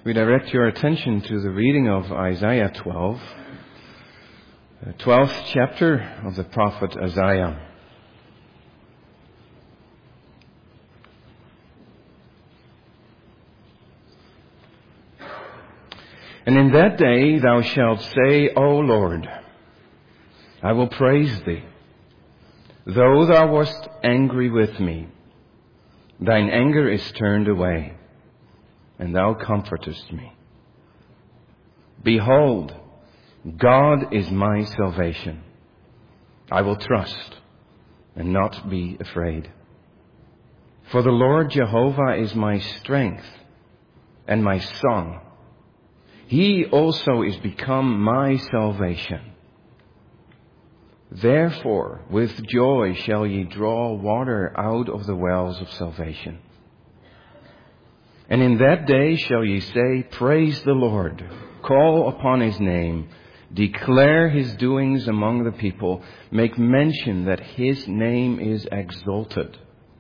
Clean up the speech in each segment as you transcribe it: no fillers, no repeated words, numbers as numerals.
We direct your attention to the reading of Isaiah 12, the 12th chapter of the prophet Isaiah. And in that day thou shalt say, O Lord, I will praise thee. Though thou wast angry with me, thine anger is turned away, and thou comfortest me. Behold, God is my salvation. I will trust and not be afraid. For the Lord Jehovah is my strength and my song. He also is become my salvation. Therefore, with joy shall ye draw water out of the wells of salvation. And in that day shall ye say, Praise the Lord, call upon His name, declare His doings among the people, make mention that His name is exalted.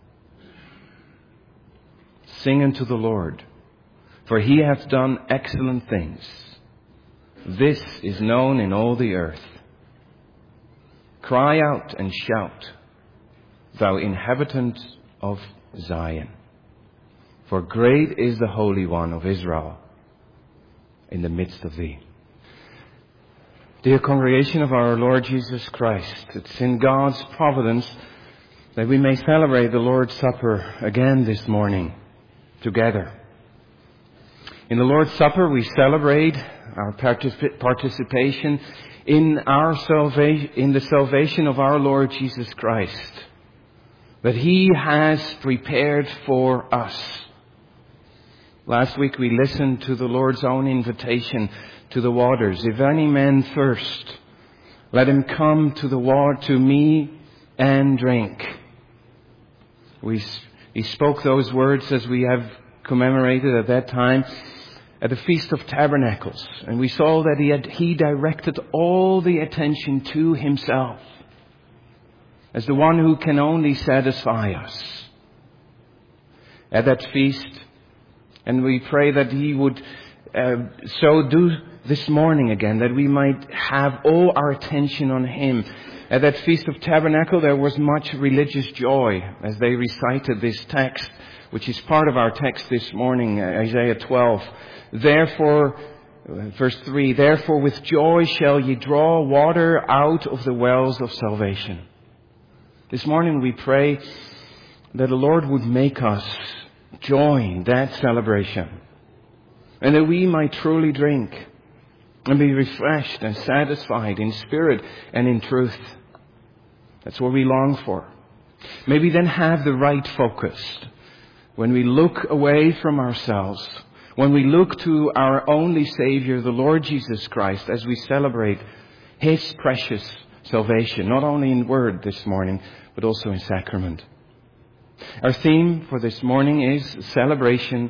Sing unto the Lord, for He hath done excellent things. This is known in all the earth. Cry out and shout, thou inhabitant of Zion. For great is the Holy One of Israel in the midst of thee. Dear congregation of our Lord Jesus Christ, it's in God's providence that we may celebrate the Lord's Supper again this morning together. In the Lord's Supper we celebrate our participation in the salvation of our Lord Jesus Christ, that He has prepared for us. Last week we listened to the Lord's own invitation to the waters. If any man thirst, let him come to the water, to me, and drink. He spoke those words as we have commemorated at that time at the Feast of Tabernacles. And we saw that he directed all the attention to Himself as the one who can only satisfy us. At that feast, and we pray that He would so do this morning again, that we might have all our attention on Him. At that Feast of Tabernacle there was much religious joy as they recited this text, which is part of our text this morning, Isaiah 12. Therefore, verse 3, Therefore with joy shall ye draw water out of the wells of salvation. This morning we pray that the Lord would make us join that celebration, and that we might truly drink and be refreshed and satisfied in spirit and in truth. That's what we long for. May we then have the right focus when we look away from ourselves, when we look to our only Savior, the Lord Jesus Christ, as we celebrate His precious salvation, not only in word this morning, but also in sacrament. Our theme for this morning is salvation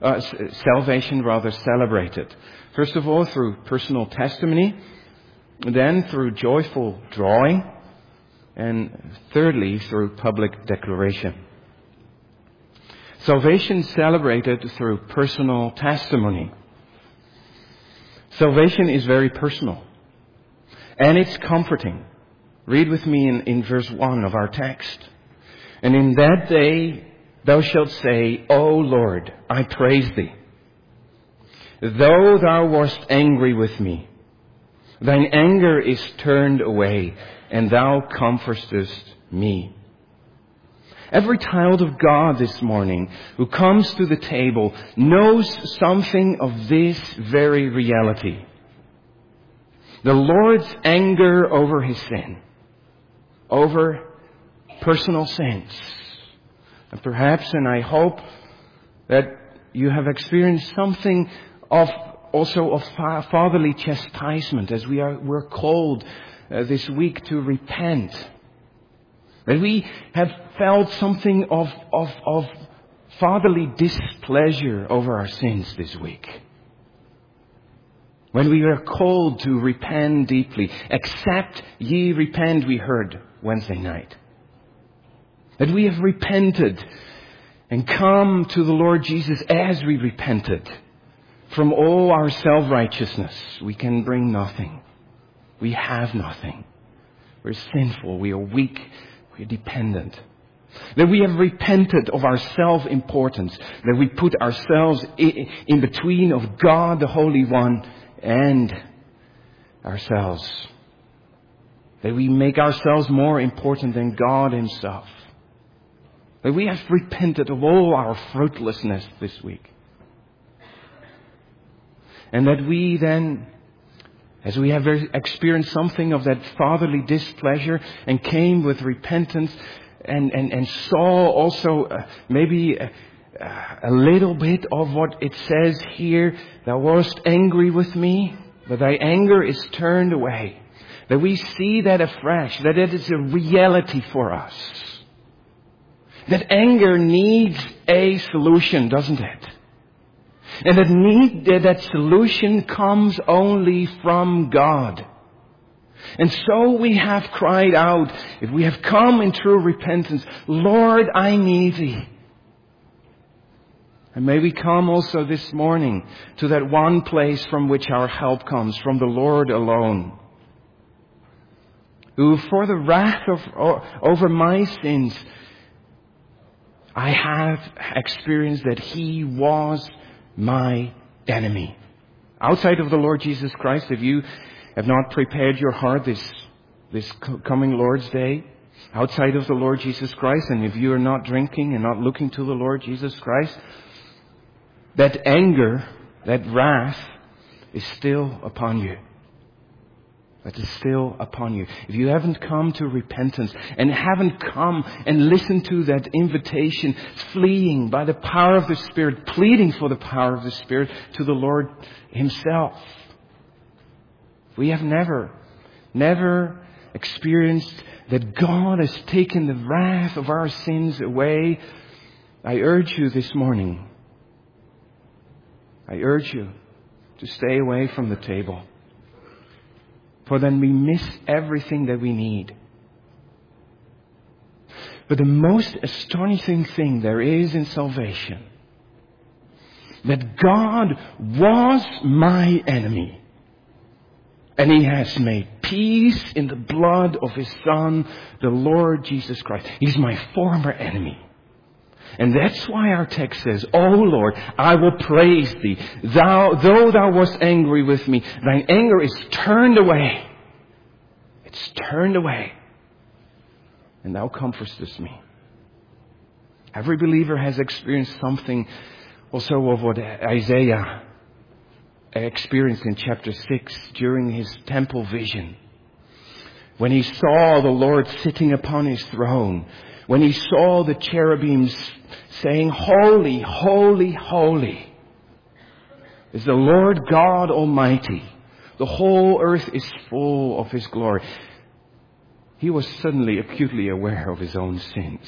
celebrated. First of all, through personal testimony, then through joyful drawing, and thirdly, through public declaration. Salvation celebrated through personal testimony. Salvation is very personal, and it's comforting. Read with me in verse 1 of our text. And in that day thou shalt say, O Lord, I praise thee. Though thou wast angry with me, thine anger is turned away, and thou comfortest me. Every child of God this morning who comes to the table knows something of this very reality. The Lord's anger over His sin, over personal sins. And perhaps, and I hope, that you have experienced something of fatherly chastisement as we're called this week to repent. That we have felt something of fatherly displeasure over our sins this week. When we are called to repent deeply, except ye repent, we heard Wednesday night. That we have repented and come to the Lord Jesus as we repented. From all our self-righteousness, we can bring nothing. We have nothing. We're sinful. We are weak. We are dependent. That we have repented of our self-importance. That we put ourselves in between of God, the Holy One, and ourselves. That we make ourselves more important than God Himself. That we have repented of all our fruitlessness this week. And that we then, as we have experienced something of that fatherly displeasure and came with repentance and saw also maybe a little bit of what it says here, thou wast angry with me, but thy anger is turned away. That we see that afresh, that it is a reality for us. That anger needs a solution, doesn't it? And that solution comes only from God. And so we have cried out, if we have come in true repentance, Lord, I need Thee. And may we come also this morning to that one place from which our help comes, from the Lord alone. Who for the wrath over my sins, I have experienced that He was my enemy. Outside of the Lord Jesus Christ, if you have not prepared your heart this coming Lord's Day, outside of the Lord Jesus Christ, and if you are not drinking and not looking to the Lord Jesus Christ, that anger, that wrath is still upon you. That is still upon you. If you haven't come to repentance and haven't come and listened to that invitation, fleeing by the power of the Spirit, pleading for the power of the Spirit to the Lord Himself. We have never experienced that God has taken the wrath of our sins away. I urge you this morning. I urge you to stay away from the table. For then we miss everything that we need. But the most astonishing thing there is in salvation, that God was my enemy. And He has made peace in the blood of His Son, the Lord Jesus Christ. He's my former enemy. And that's why our text says, O Lord, I will praise Thee. Though Thou wast angry with me, Thine anger is turned away. It's turned away. And Thou comfortest me. Every believer has experienced something also of what Isaiah experienced in chapter 6 during his temple vision. When he saw the Lord sitting upon His throne. When he saw the cherubims saying, Holy, holy, holy is the Lord God Almighty. The whole earth is full of His glory. He was suddenly acutely aware of his own sins.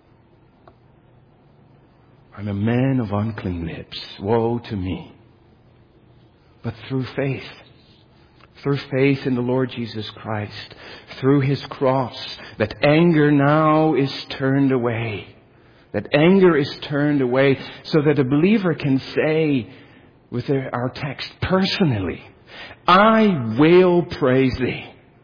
I'm a man of unclean lips. Woe to me. But through faith in the Lord Jesus Christ, through His cross, that anger now is turned away. That anger is turned away so that a believer can say with our text personally, I will praise Thee.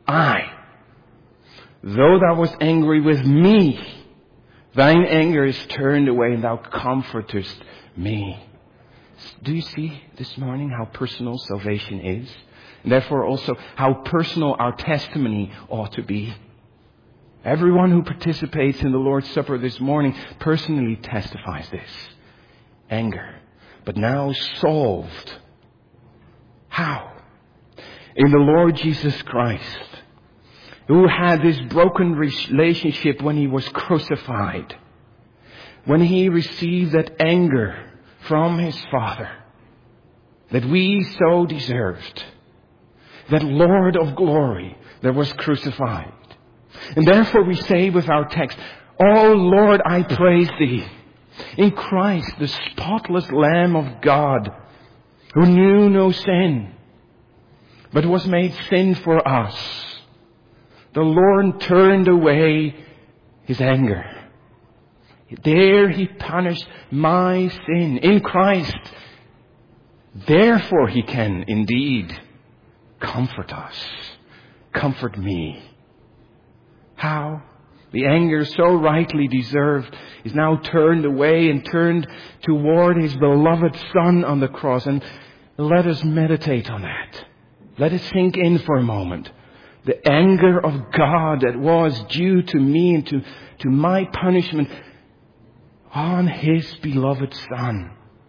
Though Thou wast angry with me, Thine anger is turned away and Thou comfortest me. Do you see this morning how personal salvation is? And therefore also how personal our testimony ought to be. Everyone who participates in the Lord's Supper this morning personally testifies this. Anger. But now solved. How? In the Lord Jesus Christ, who had this broken relationship when He was crucified. When He received that anger from His Father that we so deserved. That Lord of glory that was crucified. And therefore we say with our text, O Lord, I praise Thee. In Christ, the spotless Lamb of God, who knew no sin, but was made sin for us. The Lord turned away His anger. There He punished my sin. In Christ, Therefore he can indeed comfort us. Comfort me. How? The anger so rightly deserved is now turned away and turned toward his beloved Son on the cross. And let us meditate on that. Let it sink in for a moment. The anger of God that was due to me and to my punishment on his beloved Son.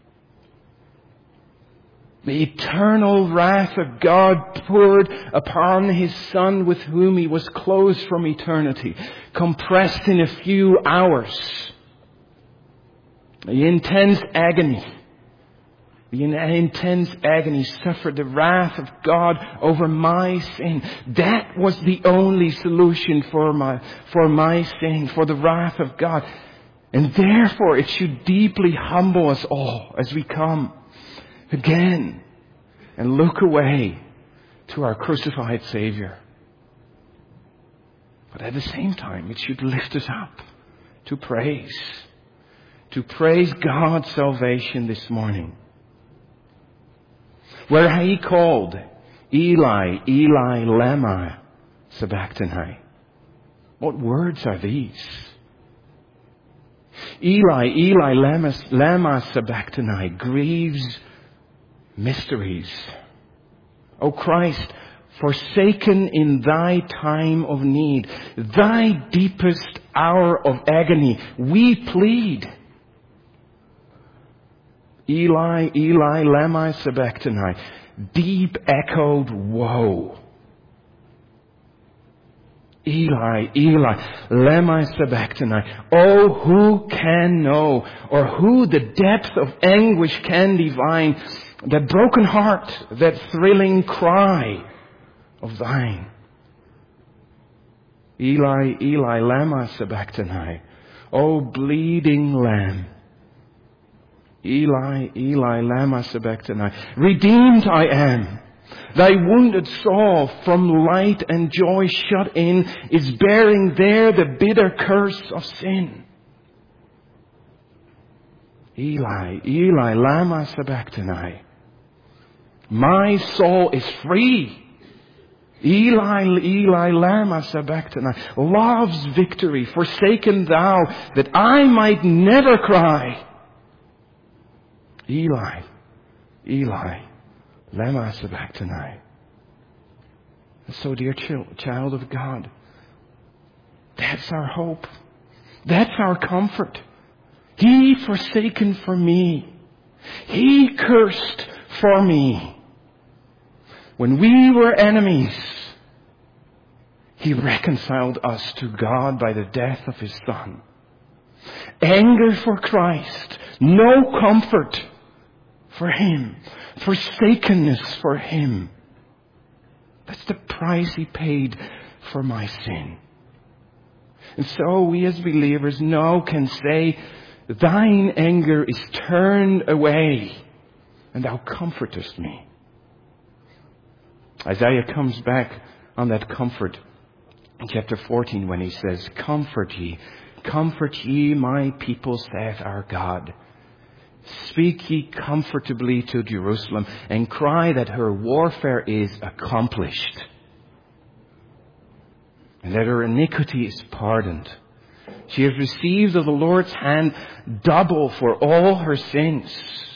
The eternal wrath of God poured upon his Son with whom he was close from eternity, compressed in a few hours. The intense agony suffered the wrath of God over my sin. That was the only solution for my sin, for the wrath of God. And therefore it should deeply humble us all as we come again and look away to our crucified Savior. But at the same time, it should lift us up to praise God's salvation this morning. Where he called, Eli, Eli, lama sabachthani. What words are these? Eli, Eli, lama sabachthani, grieves mysteries. O Christ, forsaken in thy time of need, thy deepest hour of agony, we plead. Eli, Eli, lama sabachthani, deep echoed woe. Eli, Eli, lama sabachthani. Oh, who can know, or who the depth of anguish can divine, that broken heart, that thrilling cry of thine. Eli, Eli, lama sabachthani. O bleeding Lamb. Eli, Eli, lama sabachthani. Redeemed I am. Thy wounded soul from light and joy shut in is bearing there the bitter curse of sin. Eli, Eli, lama sabachthani. My soul is free. Eli, Eli, lama sabachthani. Love's victory, forsaken thou, that I might never cry. Eli, Eli, lama sabachthani. And so, dear child of God, that's our hope. That's our comfort. He forsaken for me. He cursed for me. When we were enemies, he reconciled us to God by the death of his Son. Anger for Christ, no comfort for him, forsakenness for him. That's the price he paid for my sin. And so we as believers can say, thine anger is turned away, and thou comfortest me. Isaiah comes back on that comfort in chapter 14 when he says, comfort ye, my people, saith our God. Speak ye comfortably to Jerusalem, and cry that her warfare is accomplished, and that her iniquity is pardoned. She has received of the Lord's hand double for all her sins.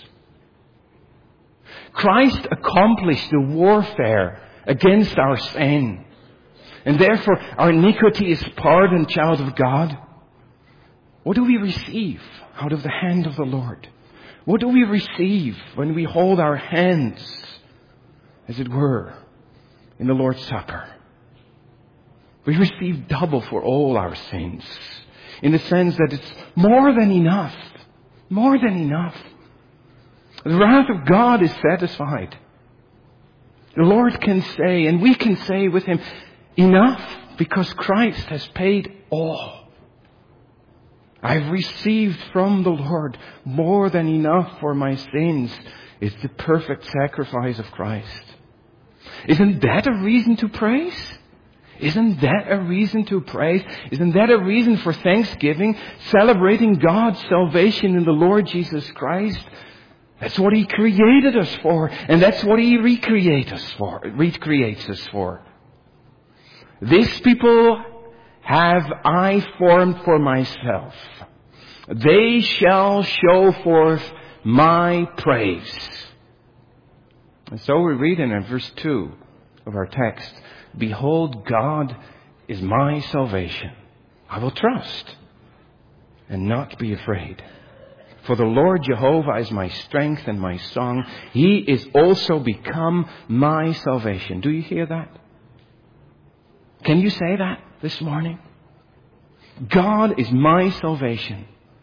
Christ accomplished the warfare against our sin, and therefore our iniquity is pardoned, child of God. What do we receive out of the hand of the Lord? What do we receive when we hold our hands, as it were, in the Lord's Supper? We receive double for all our sins, in the sense that it's more than enough. More than enough. The wrath of God is satisfied. The Lord can say, and we can say with him, enough, because Christ has paid all. I've received from the Lord more than enough for my sins. It's the perfect sacrifice of Christ. Isn't that a reason to praise? Isn't that a reason to praise? Isn't that a reason for thanksgiving, celebrating God's salvation in the Lord Jesus Christ? That's what He created us for, and that's what He recreates us for. This people have I formed for myself. They shall show forth my praise. And so we read in verse 2 of our text, behold, God is my salvation. I will trust and not be afraid. For the Lord Jehovah is my strength and my song. He is also become my salvation. Do you hear that? Can you say that this morning? God is my salvation.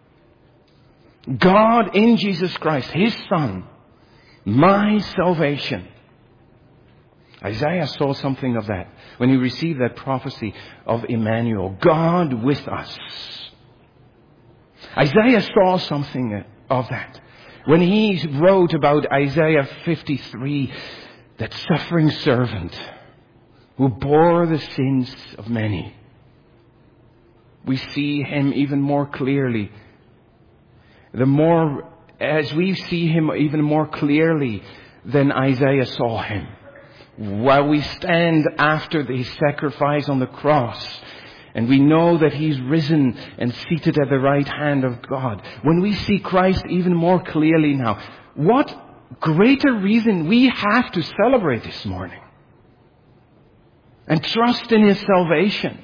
God in Jesus Christ, His Son, my salvation. Isaiah saw something of that when he received that prophecy of Emmanuel, God with us. Isaiah saw something of that when he wrote about Isaiah 53, that suffering servant who bore the sins of many. We see Him even more clearly. As we see Him even more clearly than Isaiah saw Him. While we stand after His sacrifice on the cross, and we know that He's risen and seated at the right hand of God. When we see Christ even more clearly now, what greater reason we have to celebrate this morning and trust in His salvation.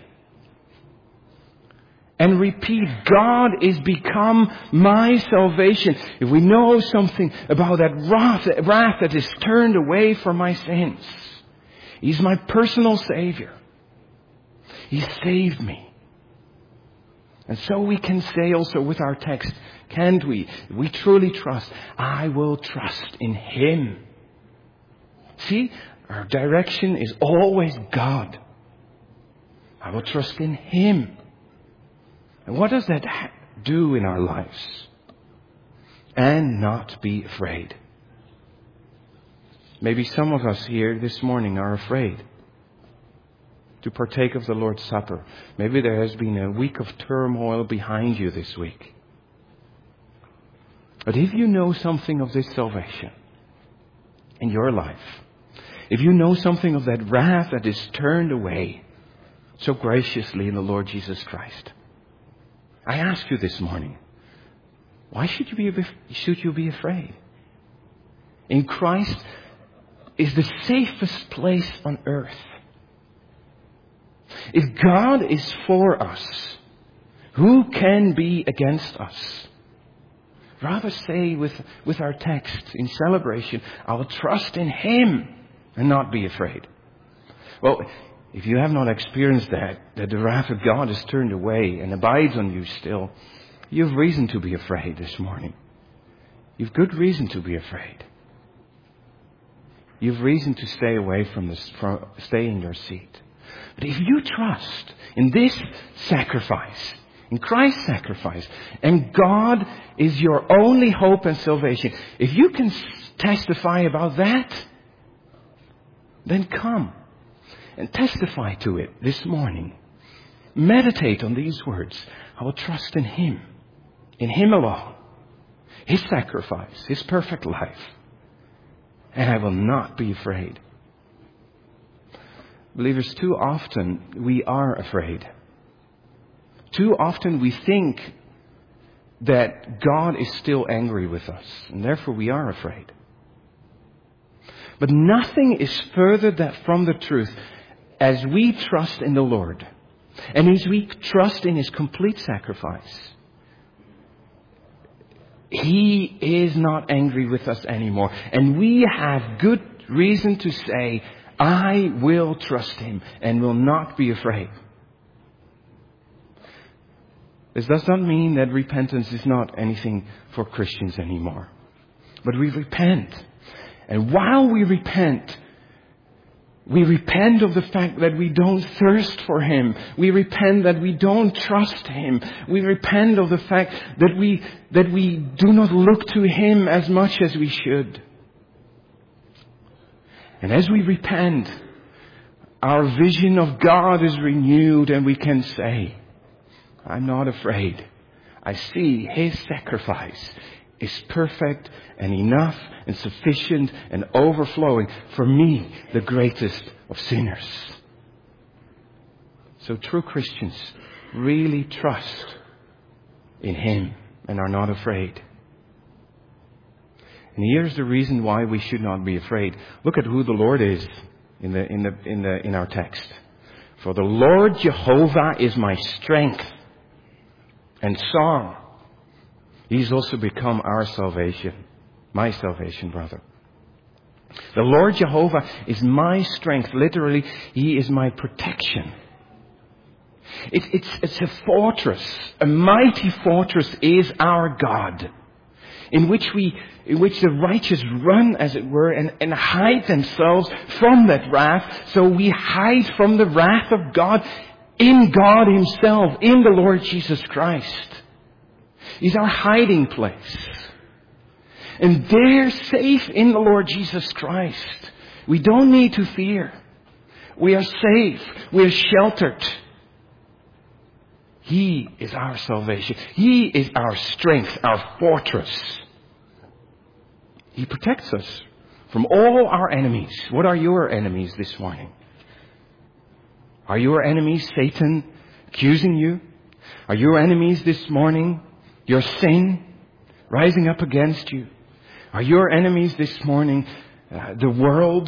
And repeat, God is become my salvation. If we know something about that wrath that is turned away from my sins, He's my personal Savior. He saved me. And so we can say also with our text, can't we? We truly trust. I will trust in Him. See, our direction is always God. I will trust in Him. And what does that do in our lives? And not be afraid. Maybe some of us here this morning are afraid to partake of the Lord's Supper. Maybe there has been a week of turmoil behind you this week. But if you know something of this salvation in your life, if you know something of that wrath that is turned away so graciously in the Lord Jesus Christ, I ask you this morning, why should you be afraid? In Christ is the safest place on earth. If God is for us, who can be against us? Rather say with our text in celebration, I will trust in Him and not be afraid. Well, if you have not experienced that the wrath of God is turned away and abides on you still, you have reason to be afraid this morning. You have good reason to be afraid. You have reason to stay away from stay in your seat. But if you trust in this sacrifice, in Christ's sacrifice, and God is your only hope and salvation, if you can testify about that, then come and testify to it this morning. Meditate on these words. I will trust in Him alone, His sacrifice, His perfect life, and I will not be afraid. Believers, too often we are afraid. Too often we think that God is still angry with us, and therefore we are afraid. But nothing is further from the truth as we trust in the Lord, and as we trust in His complete sacrifice. He is not angry with us anymore, and we have good reason to say, I will trust Him and will not be afraid. This does not mean that repentance is not anything for Christians anymore. But we repent. And while we repent of the fact that we don't thirst for Him. We repent that we don't trust Him. We repent of the fact that we do not look to Him as much as we should. And as we repent, our vision of God is renewed and we can say, I'm not afraid. I see His sacrifice. is perfect and enough and sufficient and overflowing for me, the greatest of sinners. So true Christians really trust in Him and are not afraid. And here's the reason why we should not be afraid. Look at who the Lord is in our text. For the Lord Jehovah is my strength and song. He's also become our salvation. My salvation, brother. The Lord Jehovah is my strength. Literally, He is my protection. It's a fortress. A mighty fortress is our God. In which the righteous run, as it were, and hide themselves from that wrath. So we hide from the wrath of God in God Himself, in the Lord Jesus Christ. He's our hiding place. And there, safe in the Lord Jesus Christ. We don't need to fear. We are safe. We are sheltered. He is our salvation. He is our strength, our fortress. He protects us from all our enemies. What are your enemies this morning? Are your enemies Satan accusing you? Are your enemies this morning your sin rising up against you? Are your enemies this morning the world?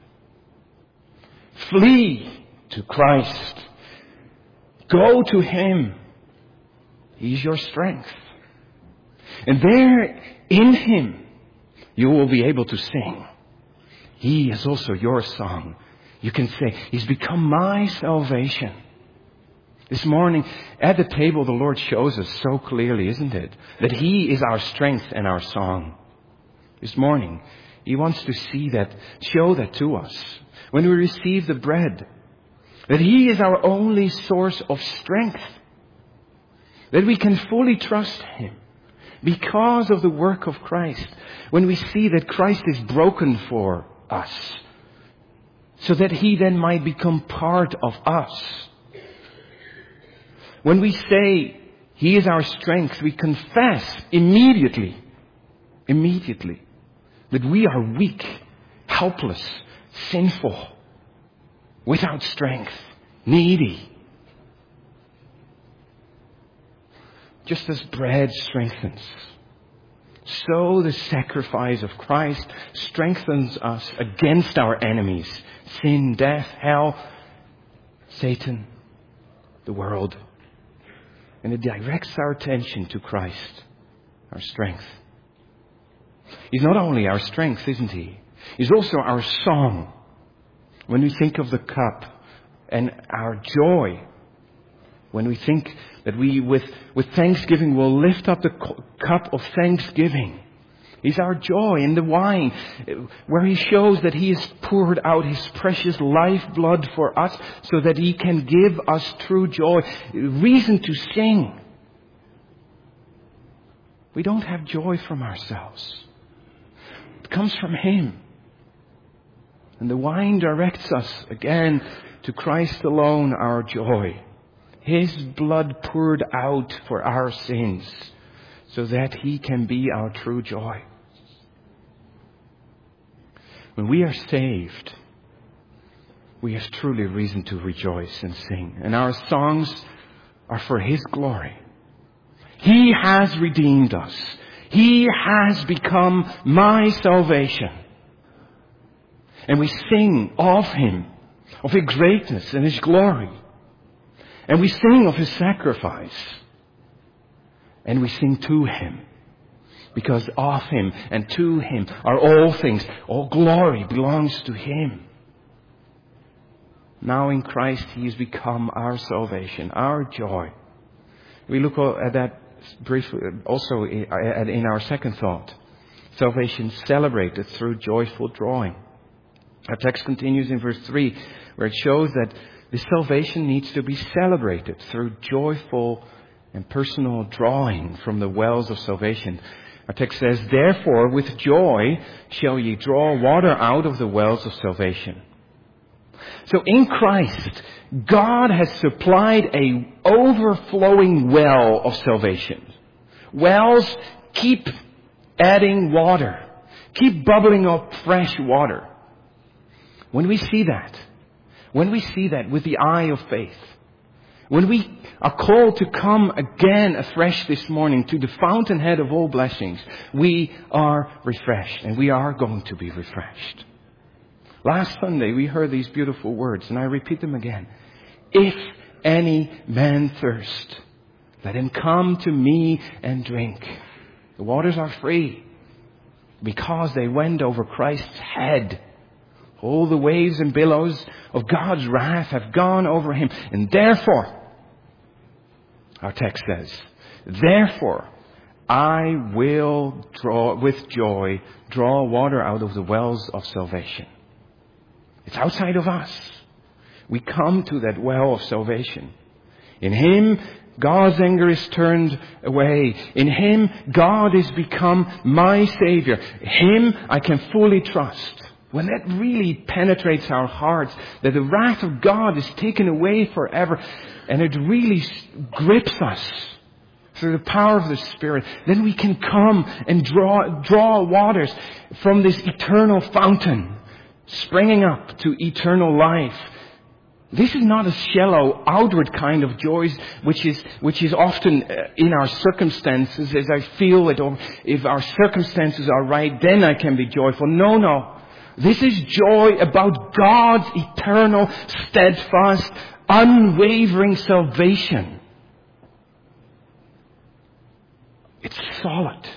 Flee to Christ. Go to Him. He's your strength. And there in Him you will be able to sing. He is also your song. You can say, He's become my salvation. This morning, at the table, the Lord shows us so clearly, isn't it? That He is our strength and our song. This morning, He wants to see that, show that to us. When we receive the bread, that He is our only source of strength. That we can fully trust Him. Because of the work of Christ. When we see that Christ is broken for us. So that He then might become part of us. When we say He is our strength, we confess immediately, that we are weak, helpless, sinful, without strength, needy. Just as bread strengthens, so the sacrifice of Christ strengthens us against our enemies. Sin, death, hell, Satan, the world. And it directs our attention to Christ, our strength. He's not only our strength, isn't He? He's also our song. When we think of the cup and our joy, when we think that we, with thanksgiving, will lift up the cup of thanksgiving. He's our joy in the wine, where He shows that He has poured out His precious lifeblood for us, so that He can give us true joy, reason to sing. We don't have joy from ourselves. It comes from Him. And the wine directs us again to Christ alone, our joy. His blood poured out for our sins, so that He can be our true joy. When we are saved, we have truly reason to rejoice and sing. And our songs are for His glory. He has redeemed us. He has become my salvation. And we sing of Him, of His greatness and His glory. And we sing of His sacrifice. And we sing to Him. Because of Him and to Him are all things. All glory belongs to Him. Now in Christ He has become our salvation, our joy. We look at that briefly also in our second thought. Salvation celebrated through joyful drawing. Our text continues in verse 3, where it shows that this salvation needs to be celebrated through joyful and personal drawing from the wells of salvation. Our text says, "Therefore, with joy shall ye draw water out of the wells of salvation." So in Christ, God has supplied a overflowing well of salvation. Wells keep adding water. Keep bubbling up fresh water. When we see that with the eye of faith, when we are called to come again afresh this morning to the fountainhead of all blessings, we are refreshed, and we are going to be refreshed. Last Sunday we heard these beautiful words, and I repeat them again. If any man thirst, let him come to me and drink. The waters are free because they went over Christ's head. All the waves and billows of God's wrath have gone over him. And therefore, our text says, therefore, I will with joy draw water out of the wells of salvation. It's outside of us. We come to that well of salvation. In Him, God's anger is turned away. In Him, God is become my Savior. Him I can fully trust. When that really penetrates our hearts, that the wrath of God is taken away forever, and it really grips us through the power of the Spirit, then we can come and draw waters from this eternal fountain, springing up to eternal life. This is not a shallow, outward kind of joy, which is often in our circumstances, as I feel it, or if our circumstances are right, then I can be joyful. No. This is joy about God's eternal, steadfast, unwavering salvation. It's solid.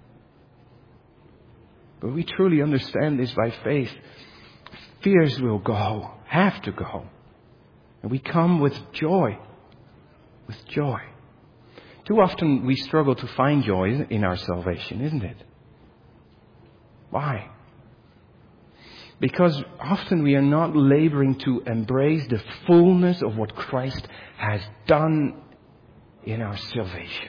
But we truly understand this by faith. Fears will go, have to go. And we come with joy. With joy. Too often we struggle to find joy in our salvation, isn't it? Why? Because often we are not laboring to embrace the fullness of what Christ has done in our salvation.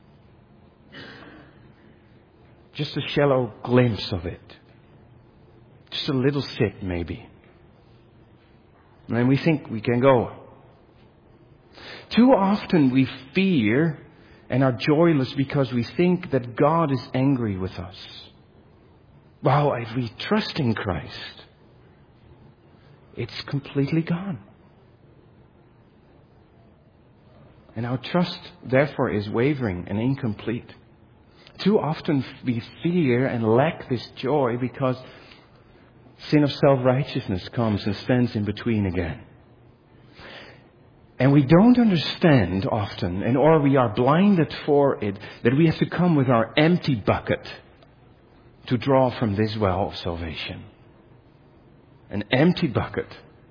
Just a shallow glimpse of it. Just a little sip, maybe. And then we think we can go. Too often we fear and are joyless because we think that God is angry with us. While if we trust in Christ, it's completely gone. And our trust, therefore, is wavering and incomplete. Too often we fear and lack this joy because sin of self-righteousness comes and stands in between again. And we don't understand often, or we are blinded for it, that we have to come with our empty bucket to draw from this well of salvation. An empty bucket.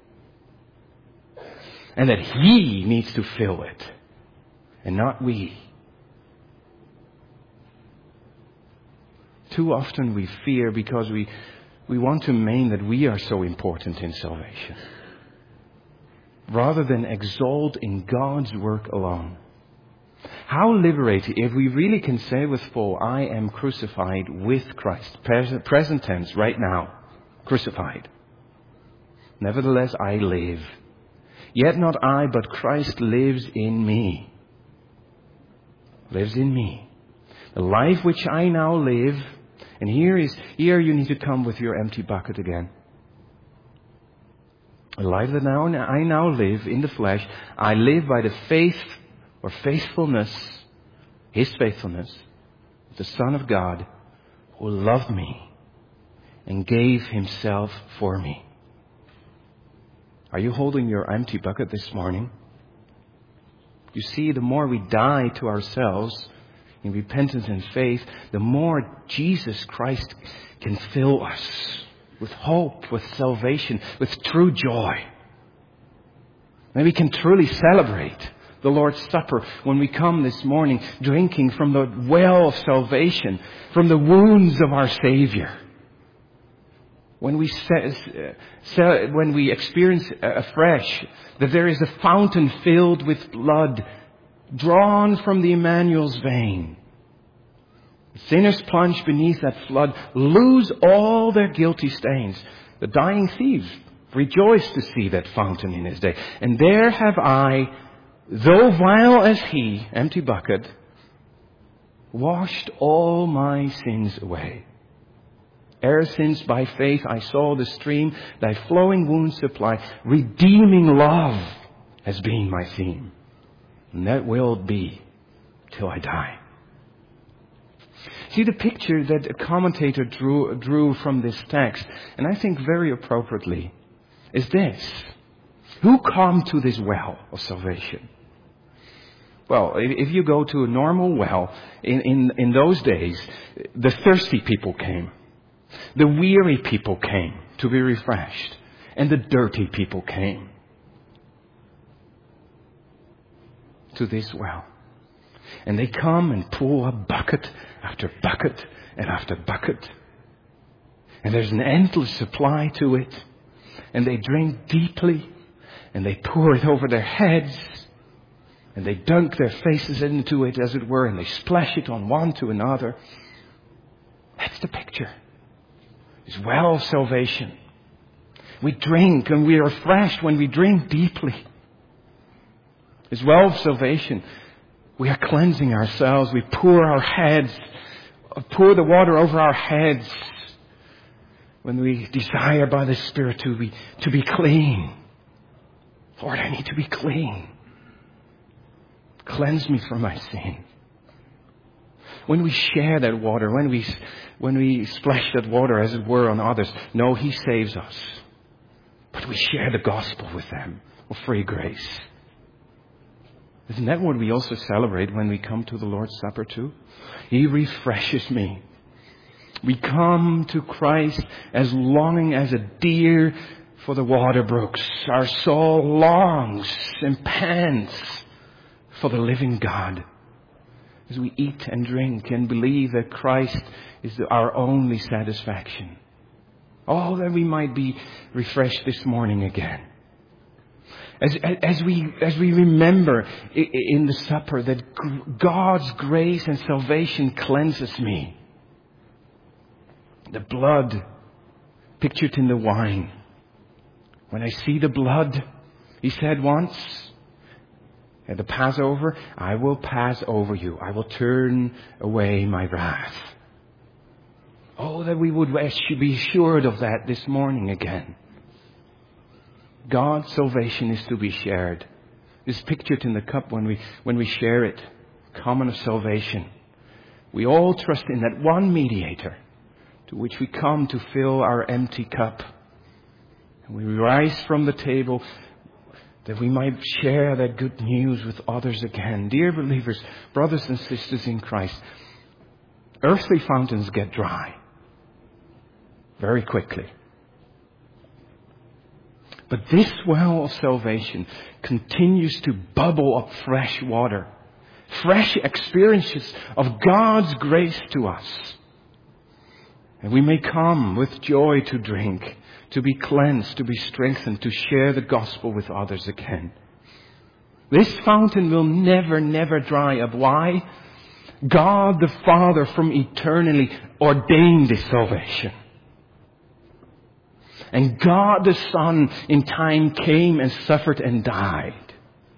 And that He needs to fill it. And not we. Too often we fear because we want to mean that we are so important in salvation. Rather than exalt in God's work alone. How liberating if we really can say with Paul, I am crucified with Christ. Present tense, right now. Crucified. Nevertheless, I live. Yet not I, but Christ lives in me. Lives in me. The life which I now live, and here you need to come with your empty bucket again. The life that I now live in the flesh, I live by the faith or faithfulness, His faithfulness, the Son of God, who loved me and gave Himself for me. Are you holding your empty bucket this morning? You see, the more we die to ourselves in repentance and faith, the more Jesus Christ can fill us with hope, with salvation, with true joy. And we can truly celebrate the Lord's Supper when we come this morning drinking from the well of salvation, from the wounds of our Savior. When we experience afresh that there is a fountain filled with blood drawn from the Emmanuel's vein. Sinners plunged beneath that flood lose all their guilty stains. The dying thieves rejoice to see that fountain in his day. And there have I, though vile as he, empty bucket, washed all my sins away. Ere since by faith I saw the stream, thy flowing wounds supply, redeeming love has been my theme. And that will be till I die. See, the picture that a commentator drew from this text, and I think very appropriately, is this. Who come to this well of salvation? Well, if you go to a normal well, in those days, the thirsty people came. The weary people came to be refreshed. And the dirty people came to this well. And they come and pull up bucket after bucket and after bucket. And there's an endless supply to it. And they drink deeply. And they pour it over their heads. And they dunk their faces into it, as it were. And they splash it on one to another. That's the picture. This well of salvation. We drink and we are refreshed when we drink deeply. This well of salvation. We are cleansing ourselves. We pour the water over our heads when we desire by the Spirit to be clean. Lord, I need to be clean. Cleanse me from my sin. When we share that water, when we splash that water, as it were, on others, no, He saves us. But we share the gospel with them of free grace. Isn't that what we also celebrate when we come to the Lord's Supper too? He refreshes me. We come to Christ as longing as a deer for the water brooks. Our soul longs and pants for the living God. As we eat and drink and believe that Christ is our only satisfaction. Oh, that we might be refreshed this morning again. As we remember in the supper that God's grace and salvation cleanses me. The blood pictured in the wine. When I see the blood, He said once at the Passover, I will pass over you. I will turn away my wrath. Oh, that we would be assured of that this morning again. God's salvation is to be shared. It's pictured in the cup when we share it. Common of salvation. We all trust in that one mediator to which we come to fill our empty cup. And we rise from the table that we might share that good news with others again. Dear believers, brothers and sisters in Christ, earthly fountains get dry very quickly. But this well of salvation continues to bubble up fresh water. Fresh experiences of God's grace to us. And we may come with joy to drink, to be cleansed, to be strengthened, to share the gospel with others again. This fountain will never, never dry up. Why? God the Father from eternity ordained this salvation. And God the Son in time came and suffered and died.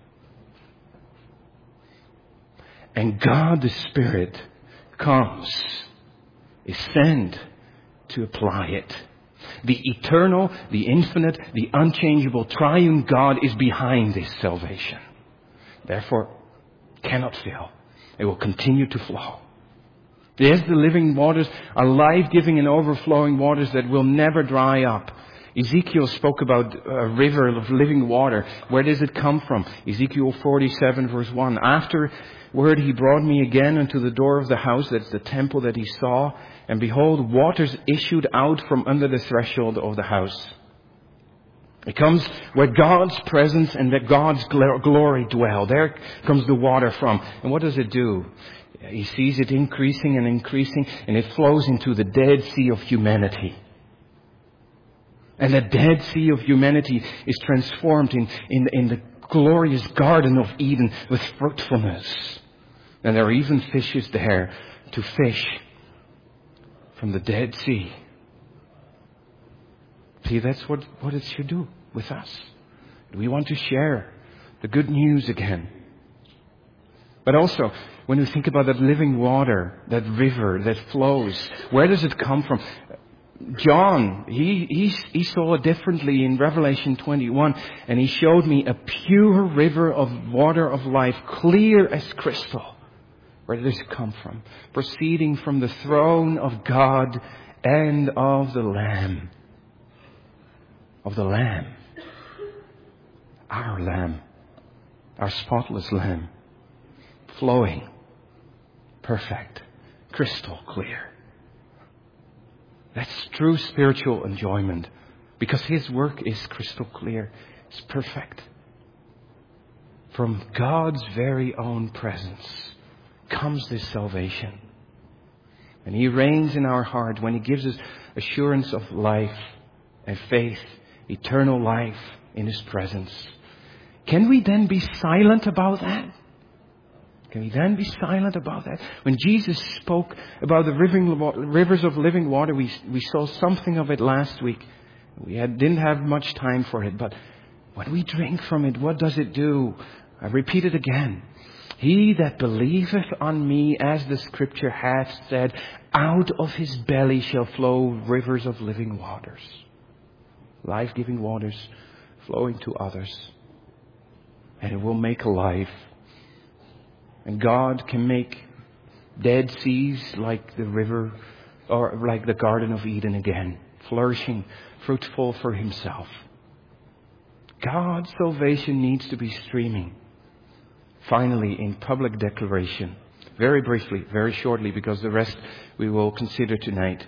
And God the Spirit comes, is sent to apply it. The eternal, the infinite, the unchangeable, triune God is behind this salvation. Therefore, cannot fail. It will continue to flow. Yes, the living waters are life-giving and overflowing waters that will never dry up. Ezekiel spoke about a river of living water. Where does it come from? Ezekiel 47 verse 1. Afterward he brought me again unto the door of the house, that's the temple that he saw, and behold, waters issued out from under the threshold of the house. It comes where God's presence and that God's glory dwell. There comes the water from. And what does it do? He sees it increasing and increasing, and it flows into the Dead Sea of humanity. And the Dead Sea of humanity is transformed in the glorious Garden of Eden with fruitfulness. And there are even fishes there to fish from the Dead Sea. See, that's what it should do with us. We want to share the good news again. But also, when we think about that living water, that river that flows, where does it come from? John, he saw it differently in Revelation 21, and he showed me a pure river of water of life, clear as crystal. Where does it come from? Proceeding from the throne of God and of the Lamb. Of the Lamb. Our Lamb. Our spotless Lamb. Flowing. Perfect. Crystal clear. That's true spiritual enjoyment. Because His work is crystal clear. It's perfect. From God's very own presence comes this salvation. And He reigns in our heart when He gives us assurance of life and faith, eternal life in His presence. Can we then be silent about that? Can we then be silent about that? When Jesus spoke about the rivers of living water, we saw something of it last week. We didn't have much time for it, but when we drink from it, what does it do? I repeat it again. He that believeth on me, as the scripture hath said, out of his belly shall flow rivers of living waters. Life-giving waters flowing to others. And it will make alive. And God can make dead seas like the river, or like the Garden of Eden again, flourishing, fruitful for Himself. God's salvation needs to be streaming. Finally, in public declaration, very briefly, very shortly, because the rest we will consider tonight.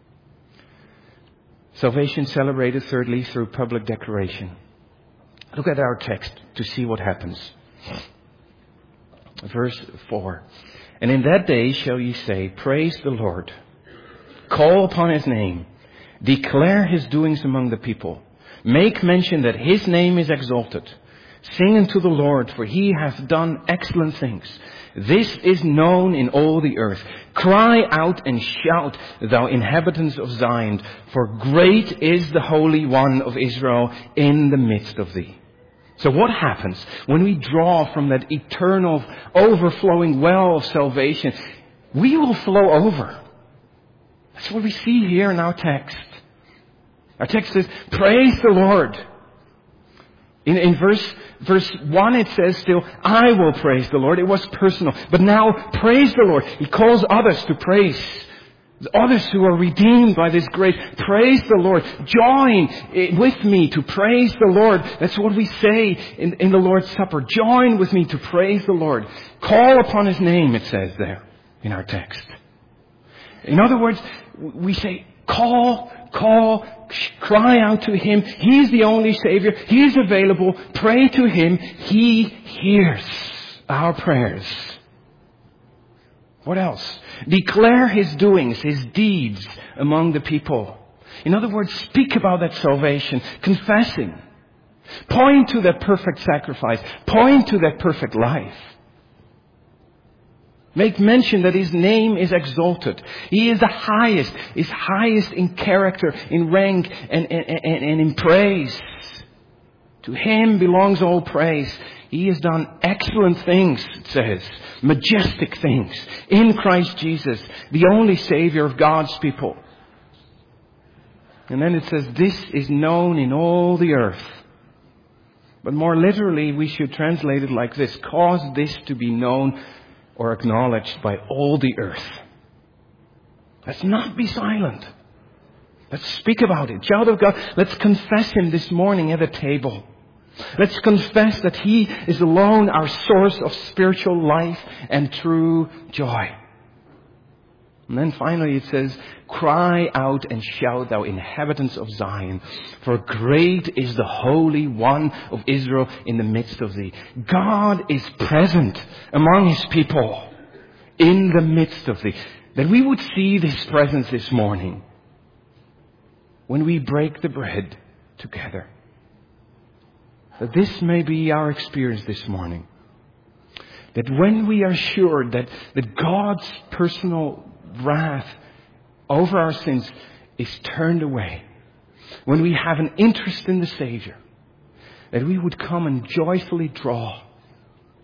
Salvation celebrated, thirdly, through public declaration. Look at our text to see what happens. Verse 4. And in that day shall ye say, praise the Lord. Call upon His name. Declare His doings among the people. Make mention that His name is exalted. Sing unto the Lord, for He hath done excellent things. This is known in all the earth. Cry out and shout, thou inhabitants of Zion, for great is the Holy One of Israel in the midst of thee. So what happens when we draw from that eternal, overflowing well of salvation? We will flow over. That's what we see here in our text. Our text says, praise the Lord. In verse 1 it says still, I will praise the Lord. It was personal. But now, praise the Lord. He calls others to praise. Others who are redeemed by this grace. Praise the Lord. Join with me to praise the Lord. That's what we say in the Lord's Supper. Join with me to praise the Lord. Call upon His name, it says there in our text. In other words, we say, call, cry out to Him. He is the only Savior. He is available. Pray to Him. He hears our prayers. What else? Declare His doings, His deeds among the people. In other words, speak about that salvation, confessing. Point to that perfect sacrifice. Point to that perfect life. Make mention that His name is exalted. He is the highest. Is highest in character, in rank, and in praise. To Him belongs all praise. He has done excellent things, it says. Majestic things. In Christ Jesus, the only Savior of God's people. And then it says, this is known in all the earth. But more literally, we should translate it like this. Cause this to be known or acknowledged by all the earth. Let's not be silent. Let's speak about it. Child of God, let's confess Him this morning at the table. Let's confess that He is alone our source of spiritual life and true joy. And then finally it says, cry out and shout, thou inhabitants of Zion, for great is the Holy One of Israel in the midst of thee. God is present among His people in the midst of thee. That we would see this presence this morning when we break the bread together. That this may be our experience this morning. That when we are sure that God's personal wrath over our sins is turned away, when we have an interest in the Savior, that we would come and joyfully draw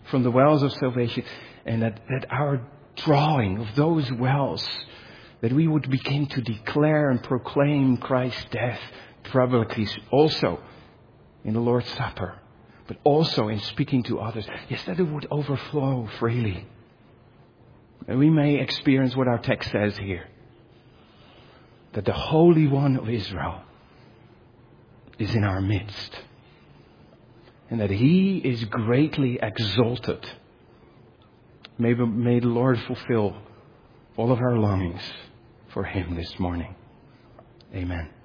from the wells of salvation, and that our drawing of those wells, that we would begin to declare and proclaim Christ's death publicly, also in the Lord's Supper, but also in speaking to others. Yes, that it would overflow freely. And we may experience what our text says here, that the Holy One of Israel is in our midst, and that He is greatly exalted. May the Lord fulfill all of our longings for Him this morning. Amen.